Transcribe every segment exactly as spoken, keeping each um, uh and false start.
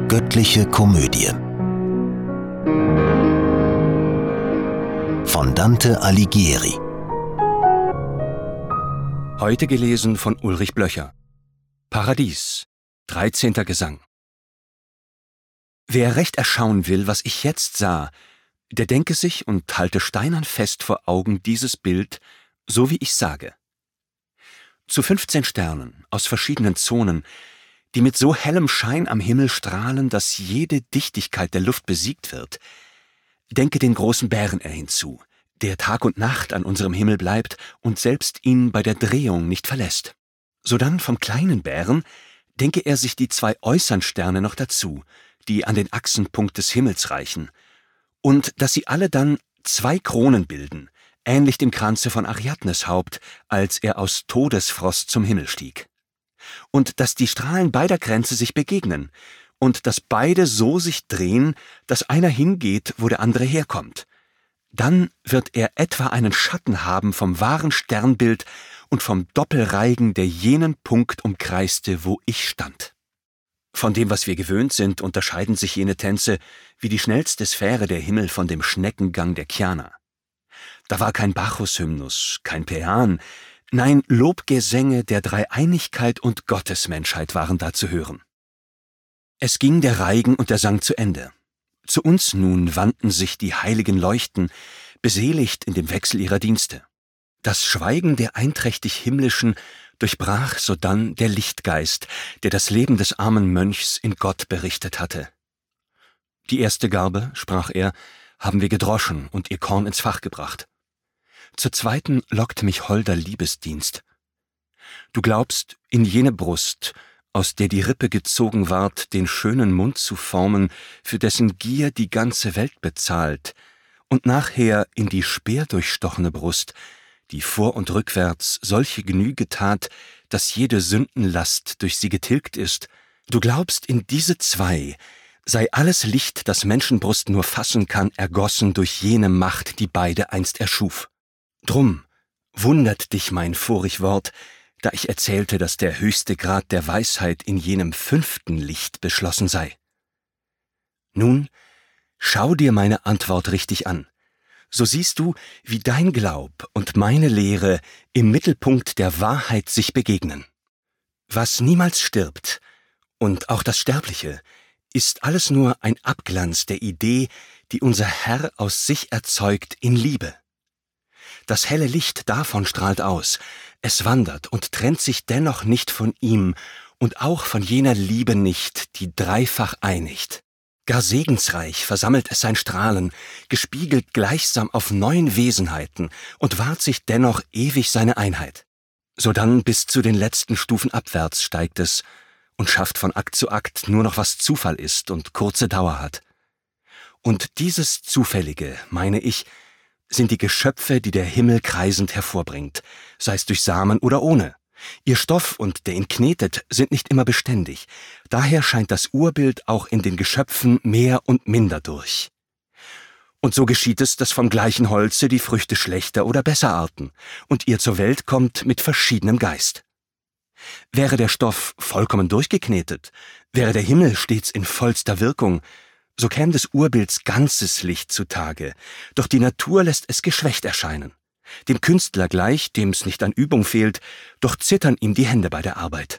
Göttliche Komödie von Dante Alighieri. Heute gelesen von Ulrich Blöcher. Paradies, dreizehnter Gesang. Wer recht erschauen will, was ich jetzt sah, der denke sich und halte steinern fest vor Augen dieses Bild, so wie ich sage. Zu fünfzehn Sternen aus verschiedenen Zonen, die mit so hellem Schein am Himmel strahlen, dass jede Dichtigkeit der Luft besiegt wird, denke den großen Bären er hinzu, der Tag und Nacht an unserem Himmel bleibt und selbst ihn bei der Drehung nicht verlässt. Sodann vom kleinen Bären denke er sich die zwei äußern Sterne noch dazu, die an den Achsenpunkt des Himmels reichen, und dass sie alle dann zwei Kronen bilden, ähnlich dem Kranze von Ariadnes Haupt, als er aus Todesfrost zum Himmel stieg. Und dass die Strahlen beider Kränze sich begegnen, und dass beide so sich drehen, dass einer hingeht, wo der andere herkommt. Dann wird er etwa einen Schatten haben vom wahren Sternbild und vom Doppelreigen, der jenen Punkt umkreiste, wo ich stand. Von dem, was wir gewöhnt sind, unterscheiden sich jene Tänze wie die schnellste Sphäre der Himmel von dem Schneckengang der Kiana. Da war kein Bacchus-Hymnus, kein Päan, nein, Lobgesänge der Dreieinigkeit und Gottesmenschheit waren da zu hören. Es ging der Reigen und der Sang zu Ende. Zu uns nun wandten sich die heiligen Leuchten, beseligt in dem Wechsel ihrer Dienste. Das Schweigen der einträchtig Himmlischen durchbrach sodann der Lichtgeist, der das Leben des armen Mönchs in Gott berichtet hatte. Die erste Garbe, sprach er, haben wir gedroschen und ihr Korn ins Fach gebracht. Zur zweiten lockt mich holder Liebesdienst. Du glaubst, in jene Brust, aus der die Rippe gezogen ward, den schönen Mund zu formen, für dessen Gier die ganze Welt bezahlt, und nachher in die speerdurchstochene Brust, die vor und rückwärts solche Genüge tat, dass jede Sündenlast durch sie getilgt ist. Du glaubst, in diese zwei sei alles Licht, das Menschenbrust nur fassen kann, ergossen durch jene Macht, die beide einst erschuf. Drum wundert dich mein vorig Wort, da ich erzählte, dass der höchste Grad der Weisheit in jenem fünften Licht beschlossen sei. Nun, schau dir meine Antwort richtig an. So siehst du, wie dein Glaub und meine Lehre im Mittelpunkt der Wahrheit sich begegnen. Was niemals stirbt, und auch das Sterbliche, ist alles nur ein Abglanz der Idee, die unser Herr aus sich erzeugt in Liebe. Das helle Licht davon strahlt aus, es wandert und trennt sich dennoch nicht von ihm und auch von jener Liebe nicht, die dreifach einigt. Gar segensreich versammelt es sein Strahlen, gespiegelt gleichsam auf neuen Wesenheiten und wahrt sich dennoch ewig seine Einheit. Sodann bis zu den letzten Stufen abwärts steigt es und schafft von Akt zu Akt nur noch, was Zufall ist und kurze Dauer hat. Und dieses Zufällige, meine ich, sind die Geschöpfe, die der Himmel kreisend hervorbringt, sei es durch Samen oder ohne. Ihr Stoff und der ihn knetet sind nicht immer beständig, daher scheint das Urbild auch in den Geschöpfen mehr und minder durch. Und so geschieht es, dass vom gleichen Holze die Früchte schlechter oder besser arten, und ihr zur Welt kommt mit verschiedenem Geist. Wäre der Stoff vollkommen durchgeknetet, wäre der Himmel stets in vollster Wirkung, so käme des Urbilds ganzes Licht zutage, doch die Natur lässt es geschwächt erscheinen. Dem Künstler gleich, dem's nicht an Übung fehlt, doch zittern ihm die Hände bei der Arbeit.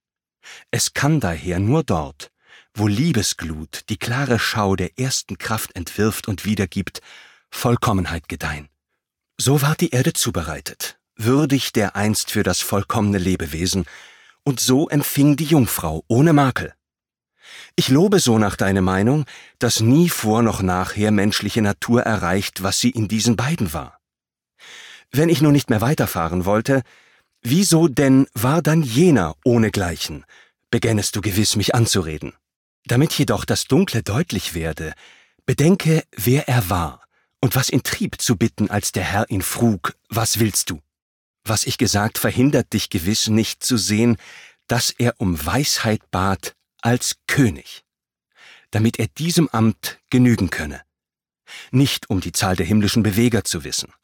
Es kann daher nur dort, wo Liebesglut die klare Schau der ersten Kraft entwirft und wiedergibt, Vollkommenheit gedeihen. So ward die Erde zubereitet, würdig der einst für das vollkommene Lebewesen, und so empfing die Jungfrau ohne Makel. Ich lobe so nach deiner Meinung, dass nie vor noch nachher menschliche Natur erreicht, was sie in diesen beiden war. Wenn ich nun nicht mehr weiterfahren wollte, wieso denn war dann jener ohnegleichen, begännest du gewiss mich anzureden. Damit jedoch das Dunkle deutlich werde, bedenke, wer er war und was ihn trieb zu bitten, als der Herr ihn frug, was willst du? Was ich gesagt, verhindert dich gewiss nicht zu sehen, dass er um Weisheit bat als König, damit er diesem Amt genügen könne. Nicht um die Zahl der himmlischen Beweger zu wissen,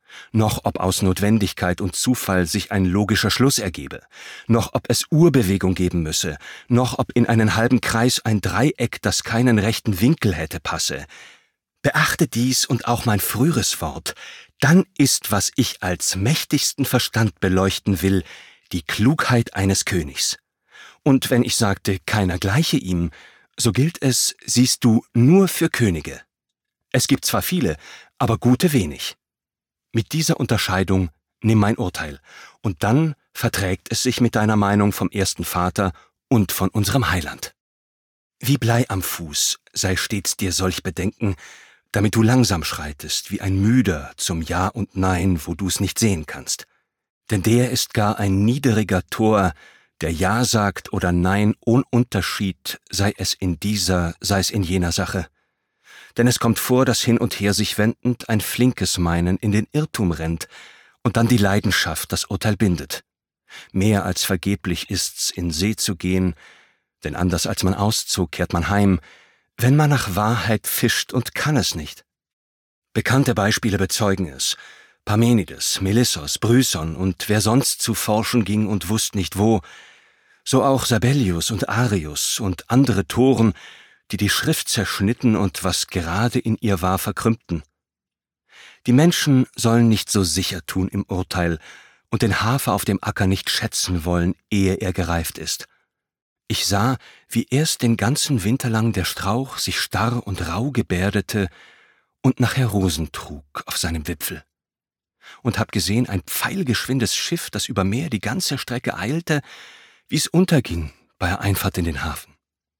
noch ob aus Notwendigkeit und Zufall sich ein logischer Schluss ergebe, noch ob es Urbewegung geben müsse, noch ob in einen halben Kreis ein Dreieck, das keinen rechten Winkel hätte, passe. Beachte dies und auch mein früheres Wort, dann ist, was ich als mächtigsten Verstand beleuchten will, die Klugheit eines Königs. Und wenn ich sagte, keiner gleiche ihm, so gilt es, siehst du, nur für Könige. Es gibt zwar viele, aber gute wenig. Mit dieser Unterscheidung nimm mein Urteil, und dann verträgt es sich mit deiner Meinung vom ersten Vater und von unserem Heiland. Wie Blei am Fuß sei stets dir solch Bedenken, damit du langsam schreitest, wie ein Müder zum Ja und Nein, wo du's nicht sehen kannst. Denn der ist gar ein niederiger Tor, der Ja sagt oder Nein ohn Unterschied, sei es in dieser, sei es in jener Sache. Denn es kommt vor, dass hin und her sich wendend ein flinkes Meinen in den Irrtum rennt und dann die Leidenschaft das Urteil bindet. Mehr als vergeblich ist's, in See zu gehen, denn anders als man auszog, kehrt man heim, wenn man nach Wahrheit fischt und kann es nicht. Bekannte Beispiele bezeugen es. Parmenides, Melissos, Bryson und wer sonst zu forschen ging und wusst nicht wo, so auch Sabellius und Arius und andere Toren, die die Schrift zerschnitten und was gerade in ihr war, verkrümmten. Die Menschen sollen nicht so sicher tun im Urteil und den Hafer auf dem Acker nicht schätzen wollen, ehe er gereift ist. Ich sah, wie erst den ganzen Winter lang der Strauch sich starr und rau gebärdete und nachher Rosen trug auf seinem Wipfel. Und hab gesehen ein pfeilgeschwindes Schiff, das über Meer die ganze Strecke eilte, wie's unterging bei der Einfahrt in den Hafen.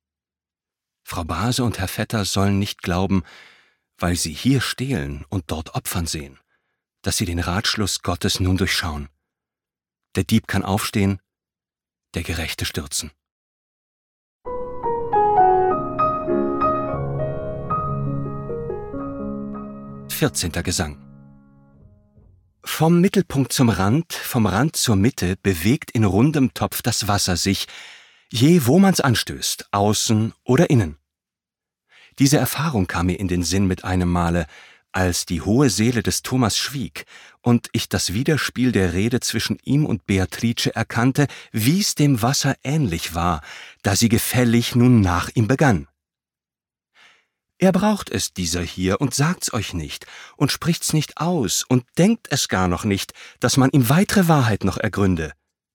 Frau Base und Herr Vetter sollen nicht glauben, weil sie hier stehlen und dort opfern sehen, dass sie den Ratschluss Gottes nun durchschauen. Der Dieb kann aufstehen, der Gerechte stürzen. vierzehnter Gesang. Vom Mittelpunkt zum Rand, vom Rand zur Mitte bewegt in rundem Topf das Wasser sich, je wo man's anstößt, außen oder innen. Diese Erfahrung kam mir in den Sinn mit einem Male, als die hohe Seele des Thomas schwieg und ich das Widerspiel der Rede zwischen ihm und Beatrice erkannte, wie's dem Wasser ähnlich war, da sie gefällig nun nach ihm begann. Er braucht es, dieser hier, und sagt's euch nicht und spricht's nicht aus und denkt es gar noch nicht, dass man ihm weitere Wahrheit noch ergründe.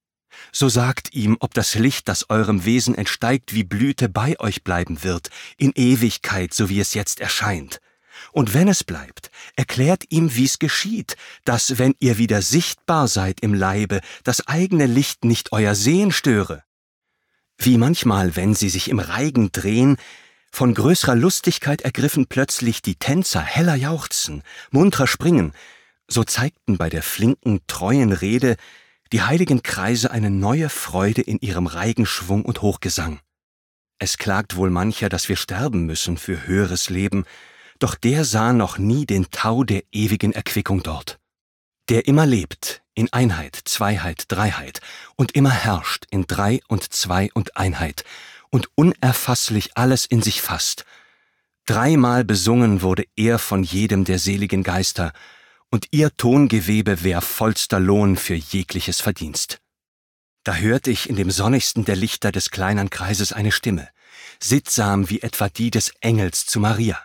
So sagt ihm, ob das Licht, das eurem Wesen entsteigt, wie Blüte bei euch bleiben wird, in Ewigkeit, so wie es jetzt erscheint. Und wenn es bleibt, erklärt ihm, wie's geschieht, dass, wenn ihr wieder sichtbar seid im Leibe, das eigene Licht nicht euer Sehen störe. Wie manchmal, wenn sie sich im Reigen drehen, von größerer Lustigkeit ergriffen plötzlich die Tänzer heller jauchzen, muntrer springen, so zeigten bei der flinken, treuen Rede die heiligen Kreise eine neue Freude in ihrem Reigenschwung und Hochgesang. Es klagt wohl mancher, dass wir sterben müssen für höheres Leben, doch der sah noch nie den Tau der ewigen Erquickung dort. Der immer lebt in Einheit, Zweiheit, Dreiheit und immer herrscht in Drei und Zwei und Einheit und unerfasslich alles in sich fasst. Dreimal besungen wurde er von jedem der seligen Geister, und ihr Tongewebe wär vollster Lohn für jegliches Verdienst. Da hört ich in dem sonnigsten der Lichter des kleinen Kreises eine Stimme, sittsam wie etwa die des Engels zu Maria.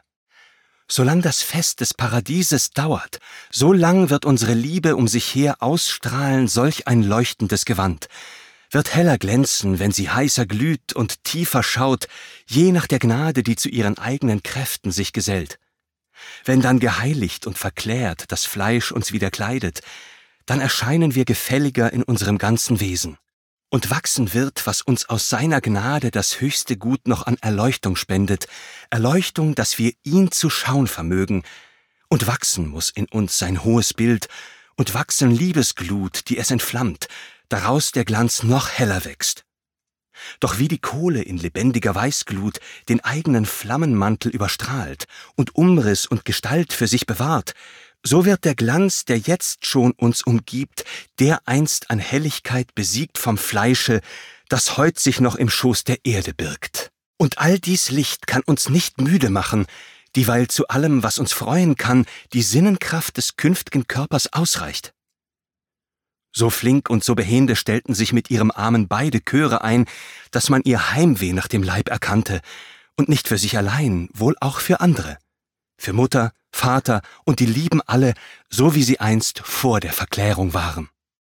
Solang das Fest des Paradieses dauert, so lang wird unsere Liebe um sich her ausstrahlen solch ein leuchtendes Gewand, wird heller glänzen, wenn sie heißer glüht und tiefer schaut, je nach der Gnade, die zu ihren eigenen Kräften sich gesellt. Wenn dann geheiligt und verklärt das Fleisch uns wieder kleidet, dann erscheinen wir gefälliger in unserem ganzen Wesen. Und wachsen wird, was uns aus seiner Gnade das höchste Gut noch an Erleuchtung spendet, Erleuchtung, dass wir ihn zu schauen vermögen, und wachsen muss in uns sein hohes Bild, und wachsen Liebesglut, die es entflammt, daraus der Glanz noch heller wächst. Doch wie die Kohle in lebendiger Weißglut den eigenen Flammenmantel überstrahlt und Umriss und Gestalt für sich bewahrt, so wird der Glanz, der jetzt schon uns umgibt, dereinst an Helligkeit besiegt vom Fleische, das heut sich noch im Schoß der Erde birgt. Und all dies Licht kann uns nicht müde machen, dieweil zu allem, was uns freuen kann, die Sinnenkraft des künftigen Körpers ausreicht. So flink und so behende stellten sich mit ihrem Armen beide Chöre ein, dass man ihr Heimweh nach dem Leib erkannte, und nicht für sich allein, wohl auch für andere, für Mutter, Vater und die Lieben alle, so wie sie einst vor der Verklärung waren.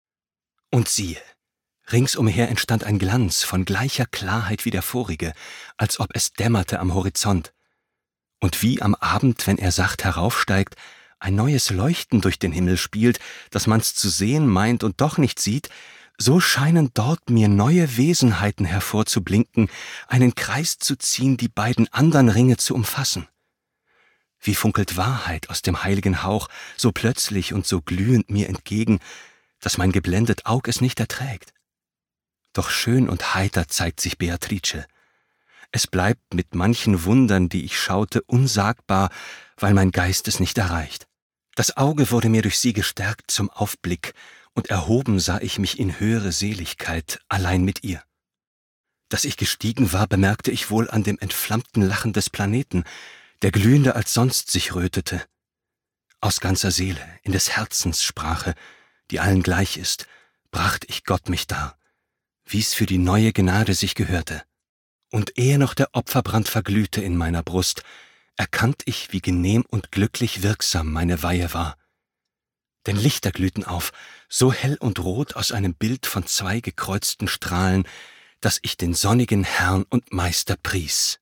Und siehe, ringsumher entstand ein Glanz von gleicher Klarheit wie der vorige, als ob es dämmerte am Horizont. Und wie am Abend, wenn er sacht heraufsteigt, ein neues Leuchten durch den Himmel spielt, dass man's zu sehen meint und doch nicht sieht, so scheinen dort mir neue Wesenheiten hervorzublinken, einen Kreis zu ziehen, die beiden andern Ringe zu umfassen. Wie funkelt Wahrheit aus dem heiligen Hauch so plötzlich und so glühend mir entgegen, dass mein geblendet Aug es nicht erträgt. Doch schön und heiter zeigt sich Beatrice. Es bleibt mit manchen Wundern, die ich schaute, unsagbar, weil mein Geist es nicht erreicht. Das Auge wurde mir durch sie gestärkt zum Aufblick, und erhoben sah ich mich in höhere Seligkeit, allein mit ihr. Dass ich gestiegen war, bemerkte ich wohl an dem entflammten Lachen des Planeten, der glühender als sonst sich rötete. Aus ganzer Seele, in des Herzens Sprache, die allen gleich ist, bracht ich Gott mich dar, wie's für die neue Gnade sich gehörte. Und ehe noch der Opferbrand verglühte in meiner Brust, erkannt ich, wie genehm und glücklich wirksam meine Weihe war. Denn Lichter glühten auf, so hell und rot aus einem Bild von zwei gekreuzten Strahlen, dass ich den sonnigen Herrn und Meister pries.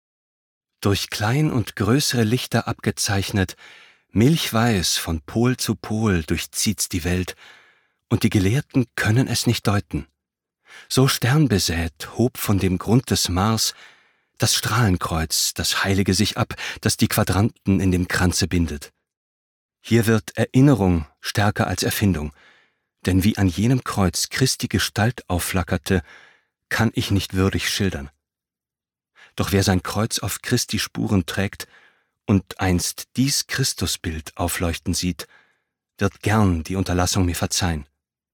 Durch klein und größere Lichter abgezeichnet, milchweiß von Pol zu Pol durchzieht's die Welt, und die Gelehrten können es nicht deuten. So sternbesät hob von dem Grund des Mars das Strahlenkreuz, das Heilige sich ab, das die Quadranten in dem Kranze bindet. Hier wird Erinnerung stärker als Erfindung, denn wie an jenem Kreuz Christi Gestalt aufflackerte, kann ich nicht würdig schildern. Doch wer sein Kreuz auf Christi Spuren trägt und einst dies Christusbild aufleuchten sieht, wird gern die Unterlassung mir verzeihen.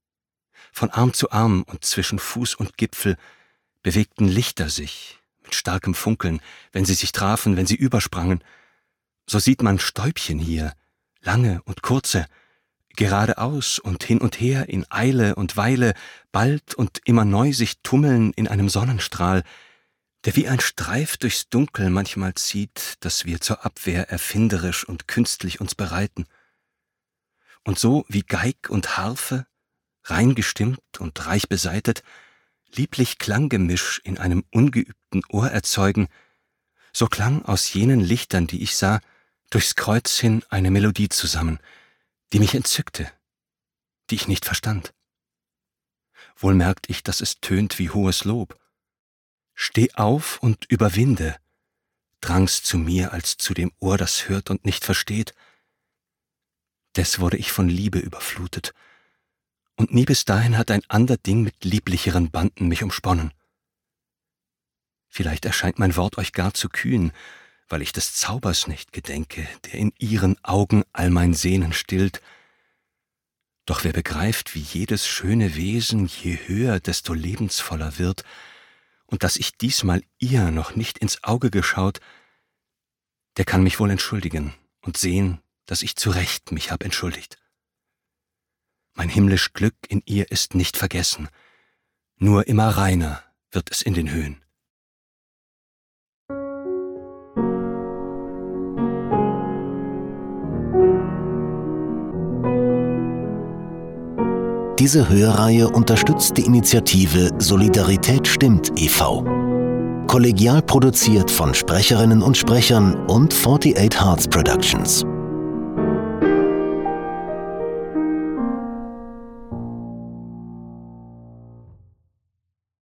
Von Arm zu Arm und zwischen Fuß und Gipfel bewegten Lichter sich mit starkem Funkeln, wenn sie sich trafen, wenn sie übersprangen. So sieht man Stäubchen hier, lange und kurze, geradeaus und hin und her in Eile und Weile, bald und immer neu sich tummeln in einem Sonnenstrahl, der wie ein Streif durchs Dunkel manchmal zieht, das wir zur Abwehr erfinderisch und künstlich uns bereiten. Und so wie Geig und Harfe, rein gestimmt und reich besaitet, lieblich Klanggemisch in einem ungeübten Ohr erzeugen, so klang aus jenen Lichtern, die ich sah, durchs Kreuz hin eine Melodie zusammen, die mich entzückte, die ich nicht verstand. Wohl merkt ich, dass es tönt wie hohes Lob. Steh auf und überwinde, drang's zu mir als zu dem Ohr, das hört und nicht versteht. Des wurde ich von Liebe überflutet, und nie bis dahin hat ein ander Ding mit lieblicheren Banden mich umsponnen. Vielleicht erscheint mein Wort euch gar zu kühn, weil ich des Zaubers nicht gedenke, der in ihren Augen all mein Sehnen stillt. Doch wer begreift, wie jedes schöne Wesen je höher, desto lebensvoller wird, und dass ich diesmal ihr noch nicht ins Auge geschaut, der kann mich wohl entschuldigen und sehen, dass ich zu Recht mich hab entschuldigt. Mein himmlisch Glück in ihr ist nicht vergessen, nur immer reiner wird es in den Höhen. Diese Hörreihe unterstützt die Initiative Solidarität stimmt e V Kollegial produziert von Sprecherinnen und Sprechern und achtundvierzig Hearts Productions.